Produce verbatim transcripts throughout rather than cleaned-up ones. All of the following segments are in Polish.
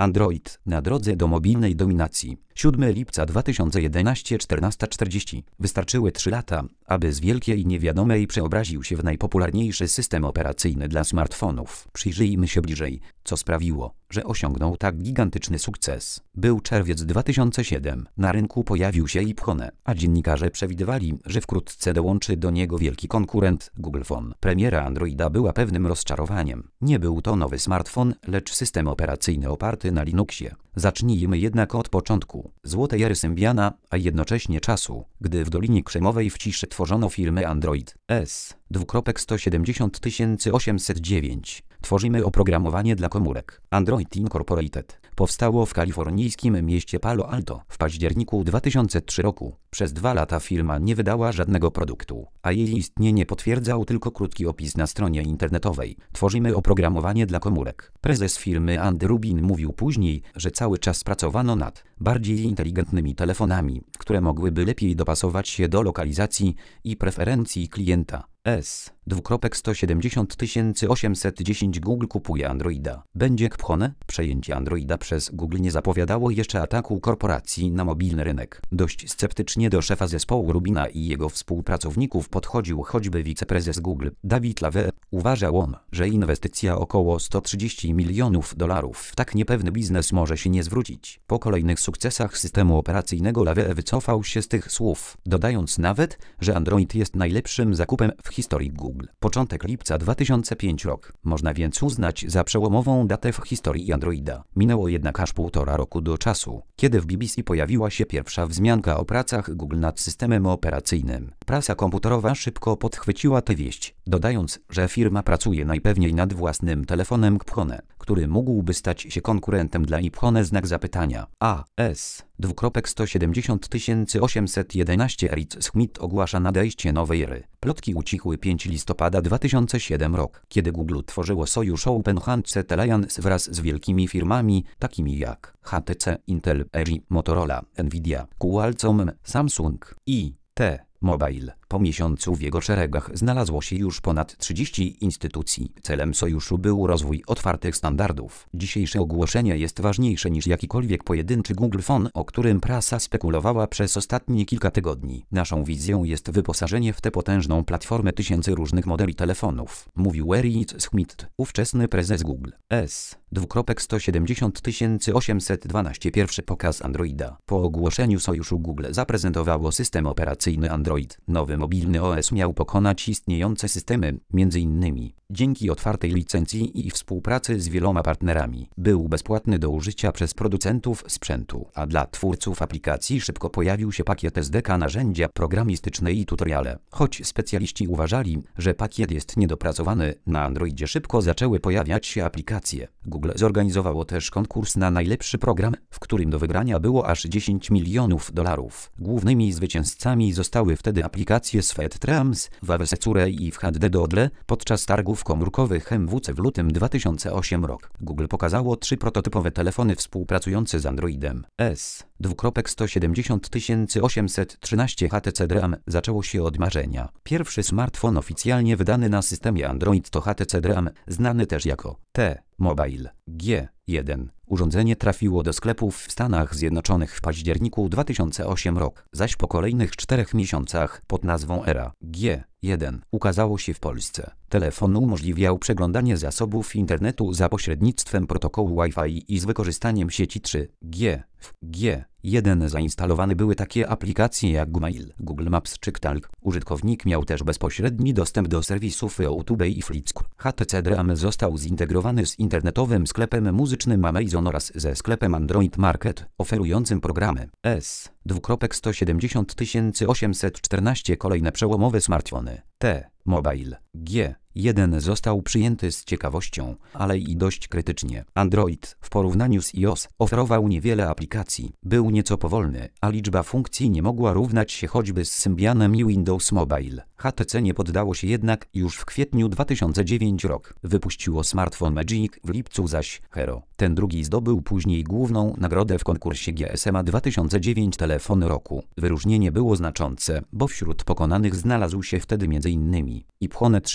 Android na drodze do mobilnej dominacji. siódmego lipca dwa tysiące jedenastego, czternasta czterdzieści. Wystarczyły trzy lata, aby z wielkiej niewiadomej przeobraził się w najpopularniejszy system operacyjny dla smartfonów. Przyjrzyjmy się bliżej, co sprawiło, że osiągnął tak gigantyczny sukces. Był czerwiec dwa tysiące siódmego. Na rynku pojawił się iPhone, a dziennikarze przewidywali, że wkrótce dołączy do niego wielki konkurent Google Phone. Premiera Androida była pewnym rozczarowaniem. Nie był to nowy smartfon, lecz system operacyjny oparty na Linuxie. Zacznijmy jednak od początku. Złotej ery Symbiana, a jednocześnie czasu, gdy w Dolinie Krzemowej w ciszy tworzono firmę Android S. sto siedemdziesiąt tysięcy osiemset dziewięć. Tworzymy oprogramowanie dla komórek. Android Incorporated powstało w kalifornijskim mieście Palo Alto w październiku dwa tysiące trzeciego roku. Przez dwa lata firma nie wydała żadnego produktu, a jej istnienie potwierdzał tylko krótki opis na stronie internetowej. Tworzymy oprogramowanie dla komórek. Prezes firmy Andy Rubin mówił później, że cały czas pracowano nad bardziej inteligentnymi telefonami, które mogłyby lepiej dopasować się do lokalizacji i preferencji klienta. S. sto siedemdziesiąt tysięcy osiemset dziesięć. Google kupuje Androida. Będzie kpchone? Przejęcie Androida przez Google nie zapowiadało jeszcze ataku korporacji na mobilny rynek. Dość sceptycznie do szefa zespołu Rubina i jego współpracowników podchodził choćby wiceprezes Google, David Lavelle. Uważał on, że inwestycja około sto trzydzieści milionów dolarów w tak niepewny biznes może się nie zwrócić. Po kolejnych sukcesach systemu operacyjnego Lavelle wycofał się z tych słów, dodając nawet, że Android jest najlepszym zakupem w historii Google. Początek lipca dwa tysiące piąty rok. Można więc uznać za przełomową datę w historii Androida. Minęło jednak aż półtora roku do czasu, kiedy w B B C pojawiła się pierwsza wzmianka o pracach Google nad systemem operacyjnym. Prasa komputerowa szybko podchwyciła tę wieść, dodając, że firma pracuje najpewniej nad własnym telefonem Kpchone, który mógłby stać się konkurentem dla iPhone znak zapytania. A S. sto siedemdziesiąt tysięcy osiemset jedenaście. Eric Schmidt ogłasza nadejście nowej ery. Plotki ucichły piątego listopada dwa tysiące siódmego rok, kiedy Google tworzyło sojusz Open Handset Alliance wraz z wielkimi firmami, takimi jak H T C, Intel, L G, Motorola, Nvidia, Qualcomm, Samsung i T-Mobile. Po miesiącu w jego szeregach znalazło się już ponad trzydzieści instytucji. Celem sojuszu był rozwój otwartych standardów. Dzisiejsze ogłoszenie jest ważniejsze niż jakikolwiek pojedynczy Google Phone, o którym prasa spekulowała przez ostatnie kilka tygodni. Naszą wizją jest wyposażenie w tę potężną platformę tysięcy różnych modeli telefonów, mówił Eric Schmidt, ówczesny prezes Google. S. sto siedemdziesiąt tysięcy osiemset dwanaście. Pierwszy pokaz Androida. Po ogłoszeniu sojuszu Google zaprezentowało system operacyjny Android. Nowy mobilny O S miał pokonać istniejące systemy, między innymi dzięki otwartej licencji i współpracy z wieloma partnerami. Był bezpłatny do użycia przez producentów sprzętu, a dla twórców aplikacji szybko pojawił się pakiet S D K, narzędzia programistyczne i tutoriale. Choć specjaliści uważali, że pakiet jest niedopracowany, na Androidzie szybko zaczęły pojawiać się aplikacje. Google zorganizowało też konkurs na najlepszy program, w którym do wygrania było aż dziesięć milionów dolarów. Głównymi zwycięzcami zostały wtedy aplikacje Sweet Trams, Wawesecure i w H D Dodle. Podczas targów komórkowych M W C w lutym dwa tysiące ósmego rok Google pokazało trzy prototypowe telefony współpracujące z Androidem. S. sto siedemdziesiąt tysięcy osiemset trzynaście. H T C Dream. Zaczęło się od marzenia. Pierwszy smartfon oficjalnie wydany na systemie Android to H T C Dream, znany też jako T-Mobile G jeden. Urządzenie trafiło do sklepów w Stanach Zjednoczonych w październiku dwa tysiące ósmego rok, zaś po kolejnych czterech miesiącach pod nazwą Era G jeden ukazało się w Polsce. Telefon umożliwiał przeglądanie zasobów internetu za pośrednictwem protokołu Wi-Fi i z wykorzystaniem sieci trzy G. W G jeden zainstalowane były takie aplikacje jak Gmail, Google Maps czy Talk. Użytkownik miał też bezpośredni dostęp do serwisów YouTube i Flickr. H T C Dream został zintegrowany z internetowym sklepem muzycznym Amazon oraz ze sklepem Android Market, oferującym programy S. sto siedemdziesiąt tysięcy osiemset czternaście. Kolejne przełomowe smartfony T-Mobile G jeden został przyjęty z ciekawością, ale i dość krytycznie. Android, w porównaniu z iOS, oferował niewiele aplikacji, był nieco powolny, a liczba funkcji nie mogła równać się choćby z Symbianem i Windows Mobile. H T C nie poddało się jednak, już w kwietniu dwa tysiące dziewiątego rok wypuściło smartfon Magic, w lipcu zaś Hero. Ten drugi zdobył później główną nagrodę w konkursie G S M A dwa tysiące dziewiąty Telefon Roku. Wyróżnienie było znaczące, bo wśród pokonanych znalazł się wtedy między innymi iPhone trzy G S.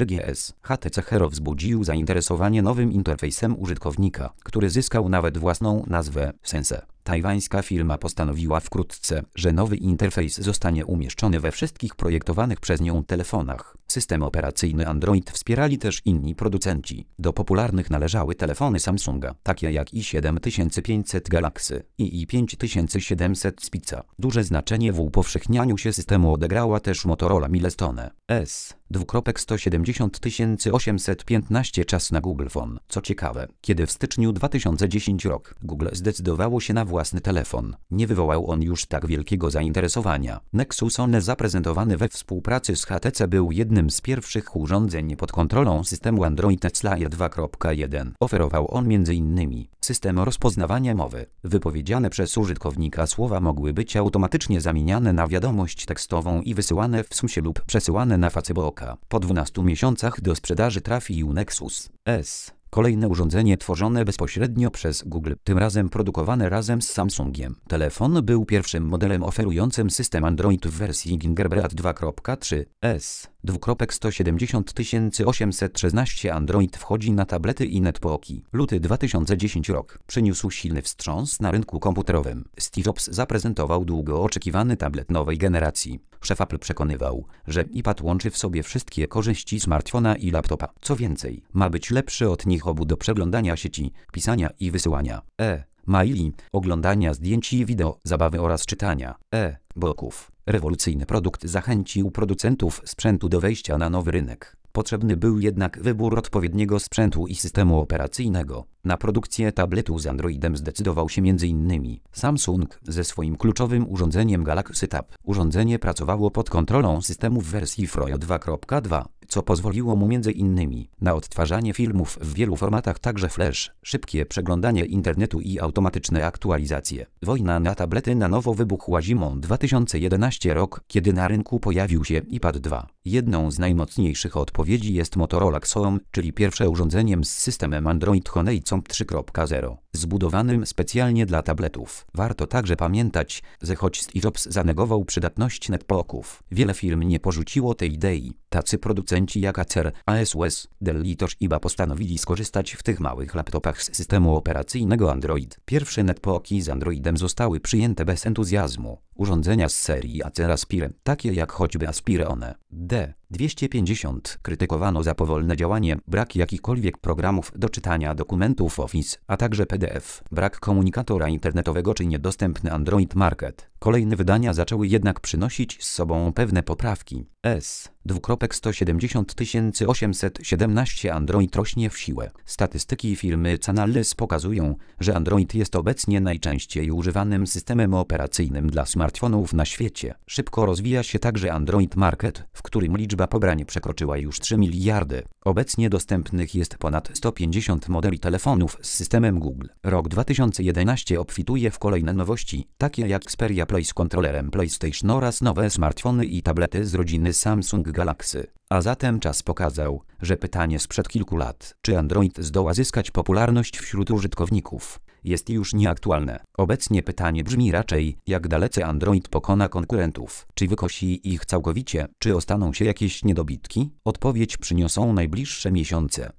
S. H T C Hero wzbudził zainteresowanie nowym interfejsem użytkownika, który zyskał nawet własną nazwę Sense. Tajwańska firma postanowiła wkrótce, że nowy interfejs zostanie umieszczony we wszystkich projektowanych przez nią telefonach. System operacyjny Android wspierali też inni producenci. Do popularnych należały telefony Samsunga, takie jak i siedem tysięcy pięćset Galaxy i i pięć tysięcy siedemset Spica. Duże znaczenie w upowszechnianiu się systemu odegrała też Motorola Milestone S. sto siedemdziesiąt tysięcy osiemset piętnaście czas na Google Phone. Co ciekawe, kiedy w styczniu dwa tysiące dziesiątego roku Google zdecydowało się na własny telefon, nie wywołał on już tak wielkiego zainteresowania. Nexus One zaprezentowany we współpracy z H T C był jednym z pierwszych urządzeń pod kontrolą systemu Android Slayer dwa kropka jeden. Oferował on między innymi system rozpoznawania mowy. Wypowiedziane przez użytkownika słowa mogły być automatycznie zamieniane na wiadomość tekstową i wysyłane w susie lub przesyłane na Facebooka. Po dwunastu miesiącach do sprzedaży trafił Nexus S. Kolejne urządzenie tworzone bezpośrednio przez Google, tym razem produkowane razem z Samsungiem. Telefon był pierwszym modelem oferującym system Android w wersji Gingerbread dwa kropka trzy S. sto siedemdziesiąt tysięcy osiemset szesnaście Android wchodzi na tablety i netbooki. Luty dwa tysiące dziesiąty rok przyniósł silny wstrząs na rynku komputerowym. Steve Jobs zaprezentował długo oczekiwany tablet nowej generacji. Szef Apple przekonywał, że iPad łączy w sobie wszystkie korzyści smartfona i laptopa. Co więcej, ma być lepszy od nich obu do przeglądania sieci, pisania i wysyłania e-maili, oglądania zdjęć i wideo, zabawy oraz czytania e-booków. Rewolucyjny produkt zachęcił producentów sprzętu do wejścia na nowy rynek. Potrzebny był jednak wybór odpowiedniego sprzętu i systemu operacyjnego. Na produkcję tabletu z Androidem zdecydował się między innymi Samsung ze swoim kluczowym urządzeniem Galaxy Tab. Urządzenie pracowało pod kontrolą systemu w wersji Froyo dwa kropka dwa, co pozwoliło mu między innymi na odtwarzanie filmów w wielu formatach, także Flash, szybkie przeglądanie internetu i automatyczne aktualizacje. Wojna na tablety na nowo wybuchła zimą dwa tysiące jedenasty rok, kiedy na rynku pojawił się iPad dwa. Jedną z najmocniejszych odpowiedzi jest Motorola Xoom, czyli pierwsze urządzeniem z systemem Android Honeycomb trzy kropka zero, zbudowanym specjalnie dla tabletów. Warto także pamiętać, że choć Steve Jobs zanegował przydatność netbooków, wiele firm nie porzuciło tej idei. Tacy producenci jak Acer, ASUS, Dell i Toshiba postanowili skorzystać w tych małych laptopach z systemu operacyjnego Android. Pierwsze netbooki z Androidem zostały przyjęte bez entuzjazmu. Urządzenia z serii Acer Aspire, takie jak choćby Aspire One D dwieście pięćdziesiąt, krytykowano za powolne działanie, brak jakichkolwiek programów do czytania dokumentów Office, a także P D F, brak komunikatora internetowego czy niedostępny Android Market. Kolejne wydania zaczęły jednak przynosić z sobą pewne poprawki. S. sto siedemdziesiąt tysięcy osiemset siedemnaście Android rośnie w siłę. Statystyki firmy Canalys pokazują, że Android jest obecnie najczęściej używanym systemem operacyjnym dla smartfonów na świecie. Szybko rozwija się także Android Market, w którym liczba pobrań przekroczyła już trzy miliardy. Obecnie dostępnych jest ponad sto pięćdziesiąt modeli telefonów z systemem Google. Rok dwa tysiące jedenasty obfituje w kolejne nowości, takie jak Xperia Play z kontrolerem PlayStation oraz nowe smartfony i tablety z rodziny Samsung Galaxy. A zatem czas pokazał, że pytanie sprzed kilku lat, czy Android zdoła zyskać popularność wśród użytkowników, jest już nieaktualne. Obecnie pytanie brzmi raczej, jak dalece Android pokona konkurentów, czy wykosi ich całkowicie, czy ostaną się jakieś niedobitki? Odpowiedź przyniosą najbliższe miesiące.